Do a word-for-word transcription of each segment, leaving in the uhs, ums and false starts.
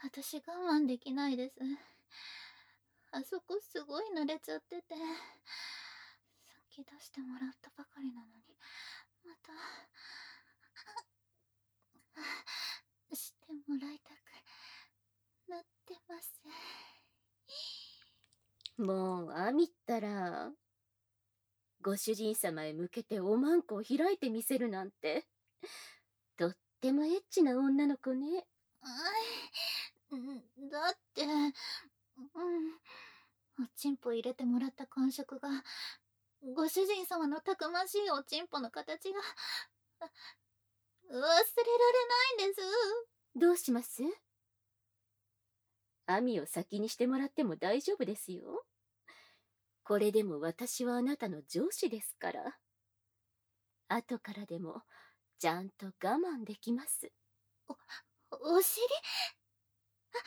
私我慢できないです。あそこすごい濡れちゃってて、さっき出してもらったばかりなのに、またしてもらいたくなってます。 もうアミったら、ご主人様へ向けておまんこを開いてみせるなんて、とってもエッチな女の子ね。 あい、だって、うん、おちんぽ入れてもらった感触が、ご主人様のたくましいおちんぽの形が、忘れられないんです。 どうします？アミを先にしてもらっても大丈夫ですよ。これでも私はあなたの上司ですから。後からでもちゃんと我慢できます。 お、お尻？は、はい、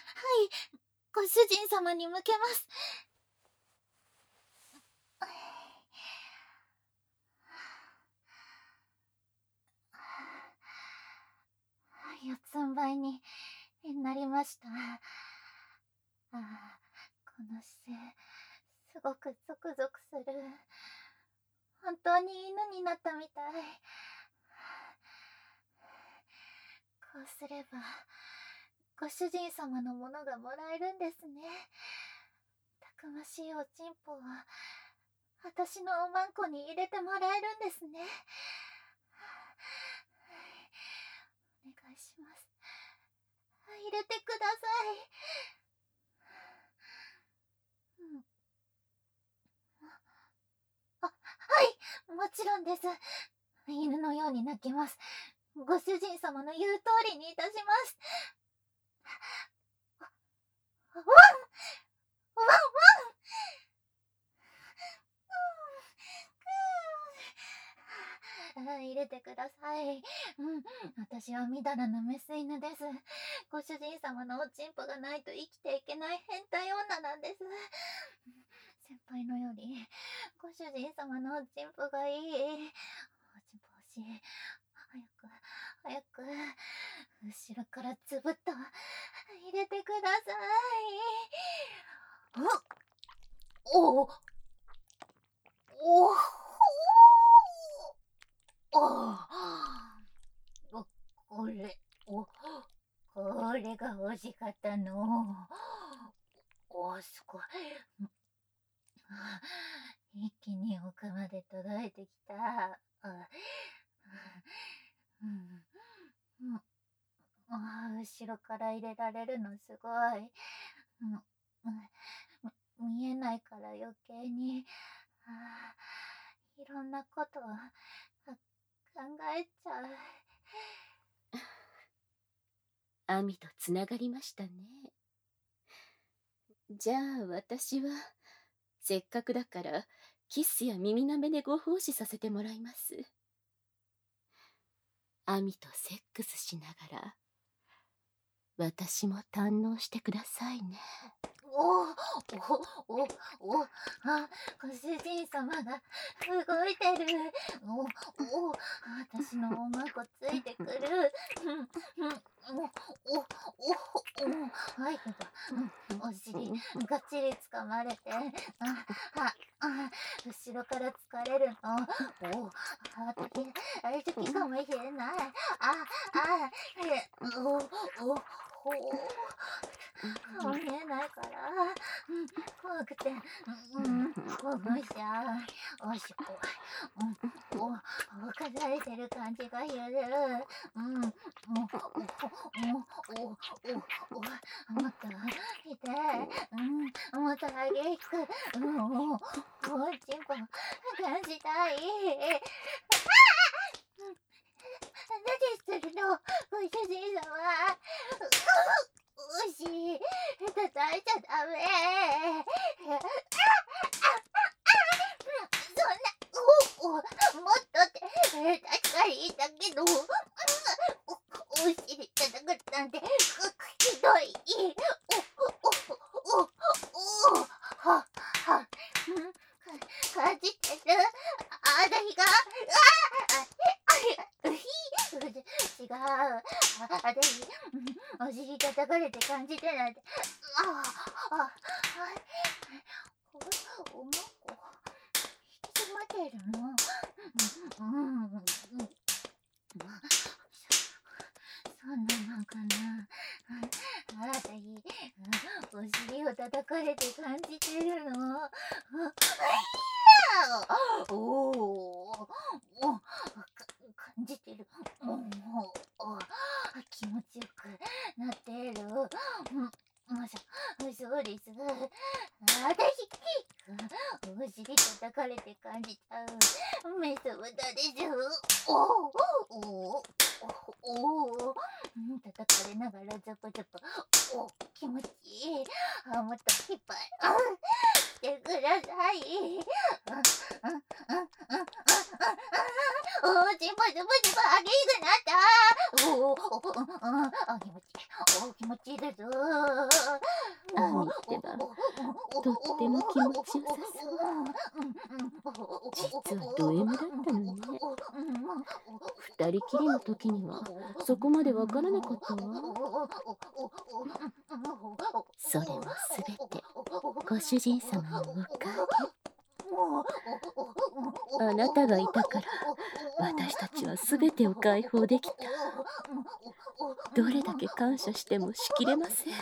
ご主人様に向けます。四つん這いになりました。ああ、この姿勢、すごくゾクゾクする。本当に犬になったみたい。こうすれば、ご主人様のものがもらえるんですね。たくましいおちんぽを、私のおまんこに入れてもらえるんですね。お願いします。入れてください。うん、あ、はい、もちろんです。犬のように鳴きます。ご主人様の言う通りにいたします。ワン！ワンワン！入れてください。うん、私はみだらなメス犬です。ご主人様のおちんぽがないと生きていけない変態女なんです。先輩のより、ご主人様のおちんぽがいい。おちんぽ欲しい。早く、早く、後ろからつぶっと入れてください。おおおおおこれ、お、これが欲しかったの。お、すごい。一気に奥まで届いてきた。あ、うん、あ、後ろから入れられるのすごい。うん、見えないから余計に、あ、いろんなことを考えちゃう。 アミとつながりましたね。じゃあ私はせっかくだからキスや耳なめでご奉仕させてもらいます。アミとセックスしながら私も堪能してくださいね。 おおおおお、あ、ご主人様が動いてる。おお、私のおまこついてくる。うんうん、おおおお、はい、うん、お尻がっちり掴まれて、あああ、後ろから疲れるの。おお、あ、時時かもしれない。ああ、おおお顔見えないから、うん、怖くて、うん、興奮しちゃう。おしっこ、うん、お、おかざれてる感じがする。うん、もう、お、お、お、お、お、もっと、痛い。うん、もっと激しく、うん、お、おちんぽ、感じたい。何するの、ご主人様。おし、叩いちゃダメ。そんな、お、お、もっとって、確かに言ったけど、お、お尻叩くなんて、ひどい。お、お、お、お、は、は、感じてる。あだひが、あ、あ、ひ、違が、あ、私、うんお尻叩かれて感じてなんて、ああ、あ、お、おまこ、引き締まってるの。うん、うん、うん。そんなのかな。あ、あたし、お尻を叩かれて感じてるの。おお、お、か感じてる。おお、気持ちよくなってる。うん、まさ、そうです。あたし、お尻叩かれて感じちゃう。目覚めたでしょ。おお、おおお、うん叩かれながらザパザパ。お、気持ちいい。あ、もっといっぱい。あ、してください。あ、あ、あ、あ、あ、あ、お、ジンパジンパジンパ激しくなった。おお、お、うん、あ、気持ちいい。お、気持ちいいです。 アミってばとっても気持ちよさそう。実はド M だったのね。二人きりの時にはそこまでわからなかったわ。それはすべてご主人様のおかげ。あなたがいたから私たちはすべてを解放できた。どれだけ感謝してもしきれません。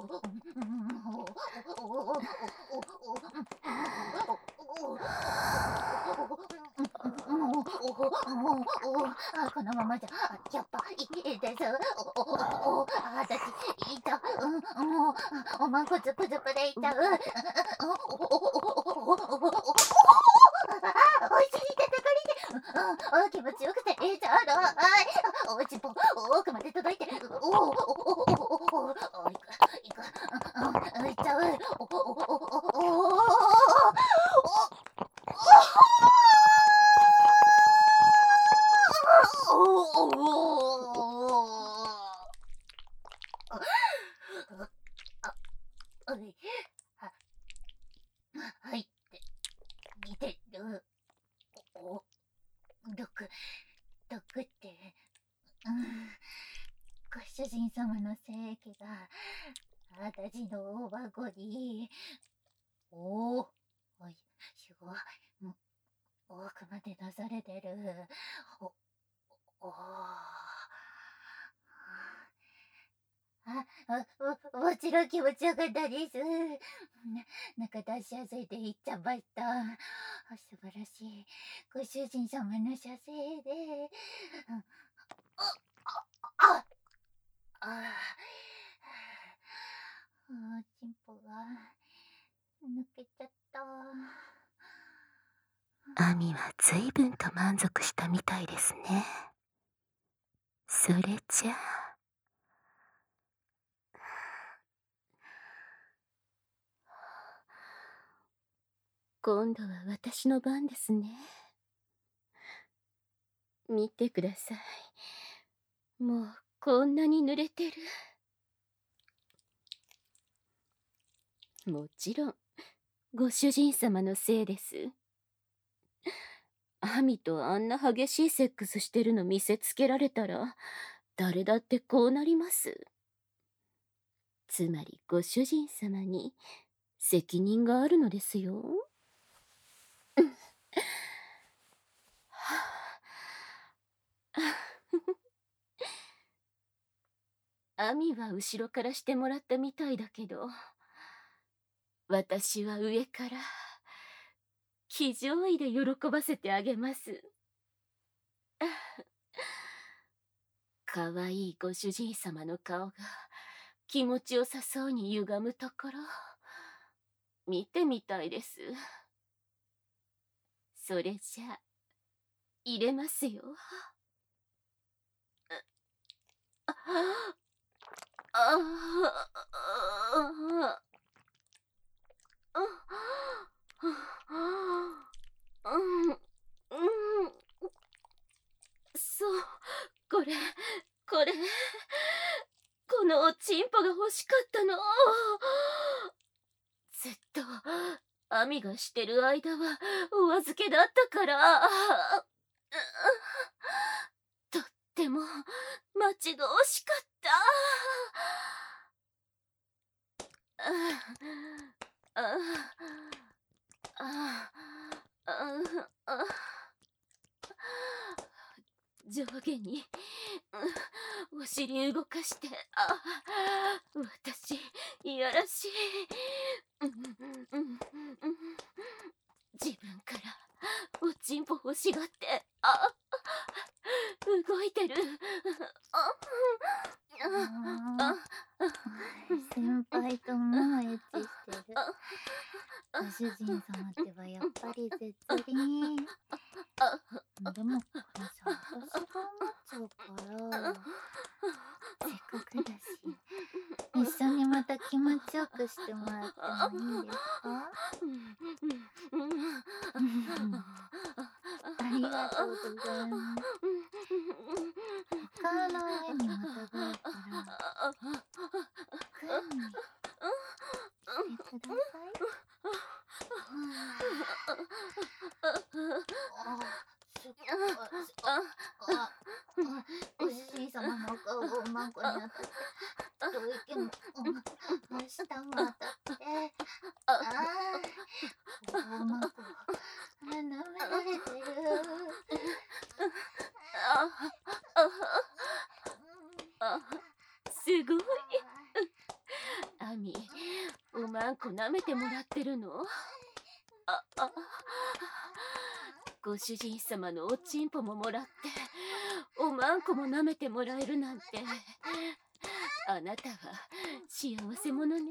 このままじゃやっぱいいです。おおお、あたしいた、うんもうおまんこズプズプでいたう。おおおおおおお尻叩かれて、あ気持ちよくていたの。はい、おちんぽ奥まで届いて、おおおおおおいくいく、いっちゃう。おおおおおおはいって見てる。お、毒、毒って、うん、ご主人様の精液があたしのおばこに。おお、おい、すごい。奥まで出されてる。お、おあ、あ、もちろん気持ちよかったです。なんか出しやすいで言っちゃました。素晴らしい。ご主人様の射精で。あ、あ、あ、あ、チンポが抜けちゃった。 アミは随分と満足したみたいですね。それじゃあ。今度は私の番ですね。見てください。もうこんなに濡れてる。もちろんご主人様のせいです。アミとあんな激しいセックスしてるの見せつけられたら誰だってこうなります。つまりご主人様に責任があるのですよ。アミは後ろからしてもらったみたいだけど、私は上から騎乗位で喜ばせてあげます。かわいいご主人様の顔が気持ちよさそうに歪むところ見てみたいです。それじゃ入れますよ。あああうんうんそう、これこれこのおちんぽが欲しかったの。ずっとアミがしてる間はお預けだったから、とっても待ち遠しかった。ああああああ上下に、うん、お尻動かして、あ私いやらしい、うんうんうん、自分からおちんぽ欲しがって、あ動いてる、ああ先輩ともうエッチしてる。ご主人様ってばやっぱり絶倫。でもこれさ、私が思っちゃうから、せっかくだし一緒にまた気持ちよくしてもらってもいいですか？ありがとうございます。お顔の上にまたがるからグーにしてください。ご主人様のお顔がおまんこに当たって吐息も真下も当たってああおまんこ舐められてる。 すごい。アミ、おまんこ舐めてもらってるの？ああご主人様のおちんぽももらっておまんこも舐めてもらえるなんて、あなたは幸せ者ね。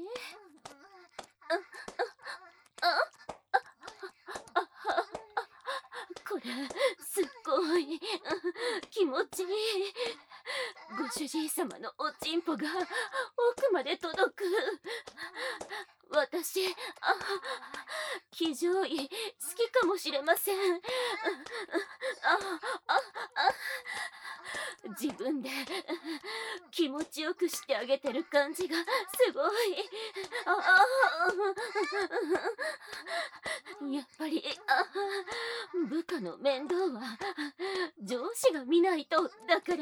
これすっごい気持ちいい。ご主人様のおちんぽが奥まで届く。私、あ、騎乗位好きかもしれません。あああ自分で気持ちよくしてあげてる感じがすごい。ああやっぱりあ部下の面倒は上司が見ないとだから、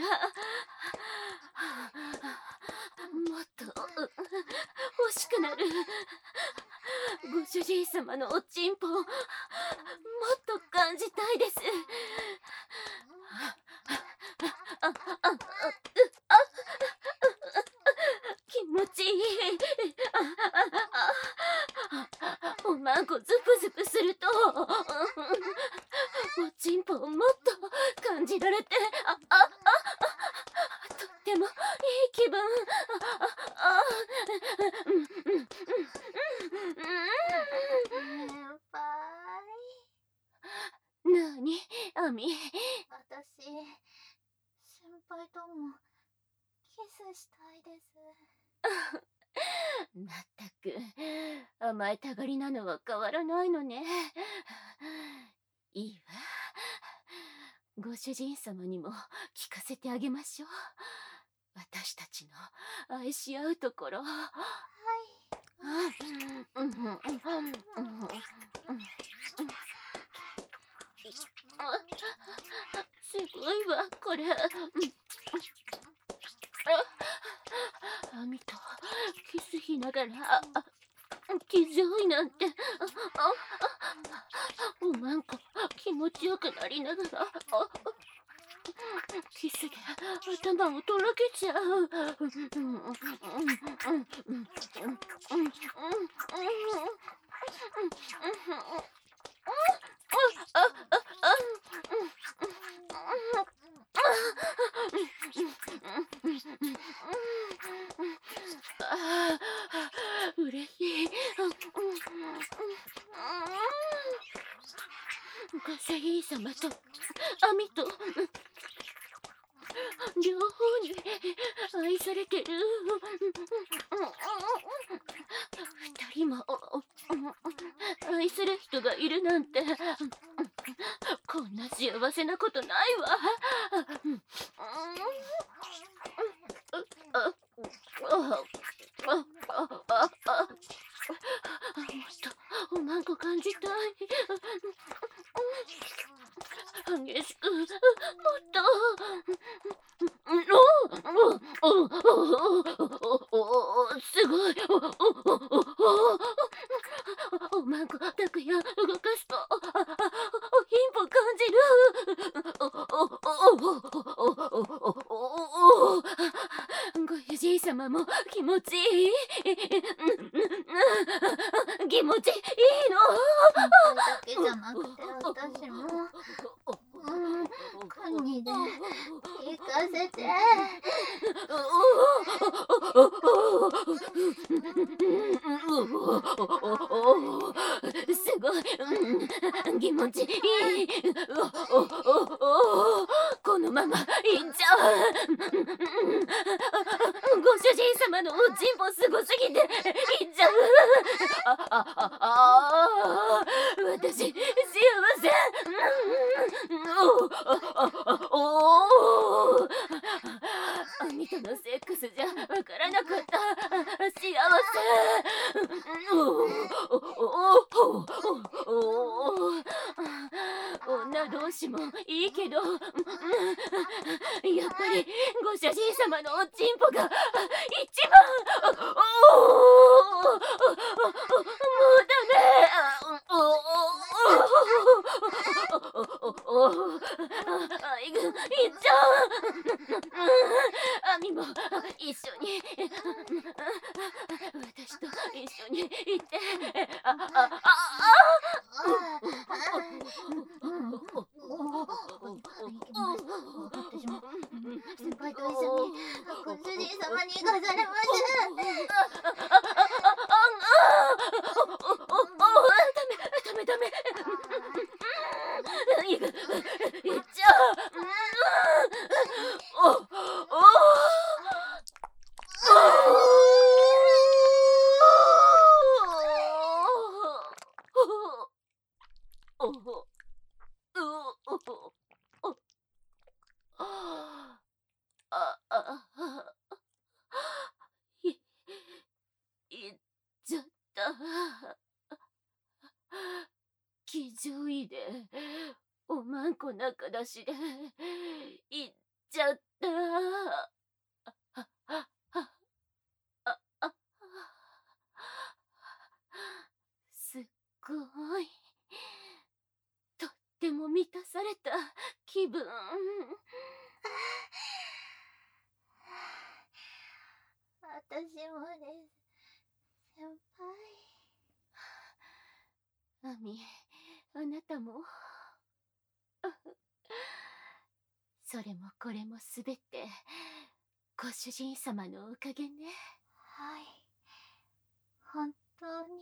もっと欲しくなる。ご主人様のおちんぽもっと感じたいです。ああああ気持ちいい。おまんこズプズプするとおちんぽをもっと感じられて、あああとってもいい気分。ああ先輩、 なにアミ。 私先輩ともキスしたいです。 まったく甘えたがりなのは変わらないのね。いいわ、ご主人様にも聞かせてあげましょう。私たちの愛し合うところ。はいすごいわこれ。アミとキスしながら騎乗位なんて、おまんこ気持ちよくなりながらキスで頭をとろけちゃう。嬉しい。ご主人様とアミと両方に愛されてる。二人も愛する人がいるなんて、こんな幸せなことないわ。もっとおまんこ感じたい。激しくもっと。 おお、ご主人様も気持ちいい。気持ちいいの。 先輩だけじゃなくて私も。うん、国で行かせて。 すごい、気持ちいい。このまま行っちゃう。ご主人様のおちんぽすごすぎて行っちゃう。ああああ、私幸せ。おお、兄とのセックスじゃわからなかった。幸せ。女同士もいいけど、やっぱりご主人様のおちんぽが一番。もうダメ。いっちゃう。アミも一緒に、私と一緒に行って。ああああ。 私も先輩と一緒にご主人様に行かされます。ダメダメダメ。いっちゃう。おおああ、い、いっちゃった。騎乗位でおまんこ仲出しでいっちゃった。ああああ、すっごい。とっても満たされた気分。 私もです、先輩。 アミ、あなたも。それもこれもすべてご主人様のおかげね。 はい、本当に。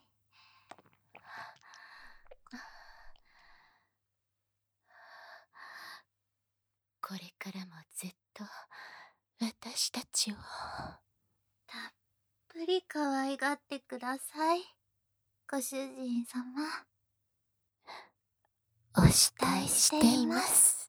これからもずっと私たちをたっぷり可愛がってください、ご主人様。 お慕いしています。